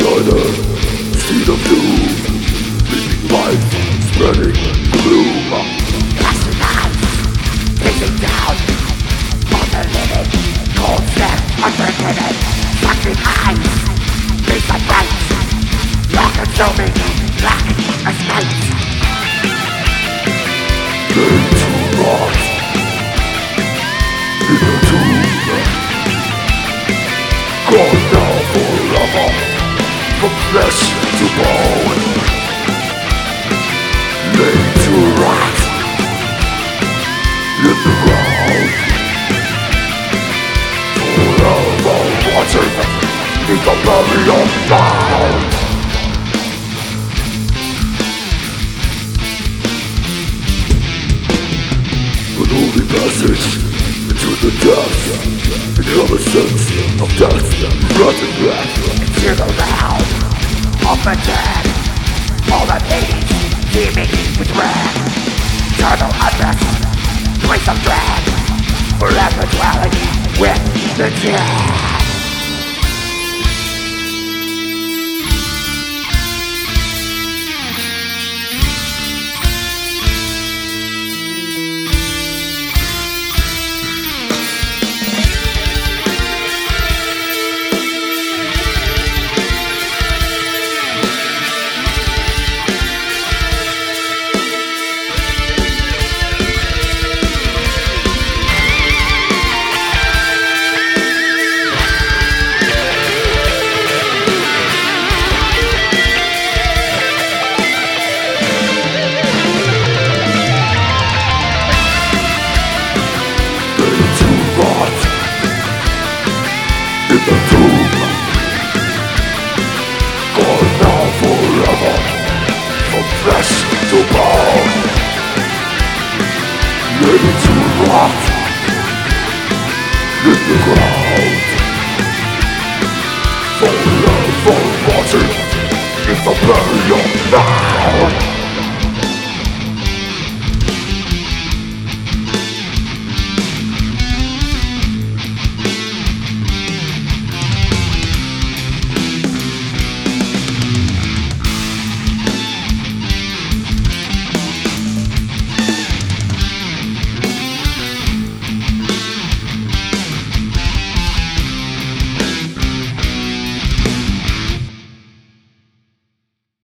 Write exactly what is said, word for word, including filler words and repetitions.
Another seed of doom, leaving life, spreading gloom. Passing knives, pacing down on the living, cold step, unforgiven, sucking eyes, beats of frights, all-consuming, black as night. Laid to rot in the tomb, gone now forever, from flesh to bone. Laid to rot in the ground, forever watching in the burial ground. An holy passage into the depths, become a sense of death, rotten breath. To the realm of the dead, all the Hades teeming with red, eternal unrest, place of dread, forever dwelling with the dead. In the tomb, gone now forever, from flesh to bone. Laid to rot in the ground, forever watching in the burial ground.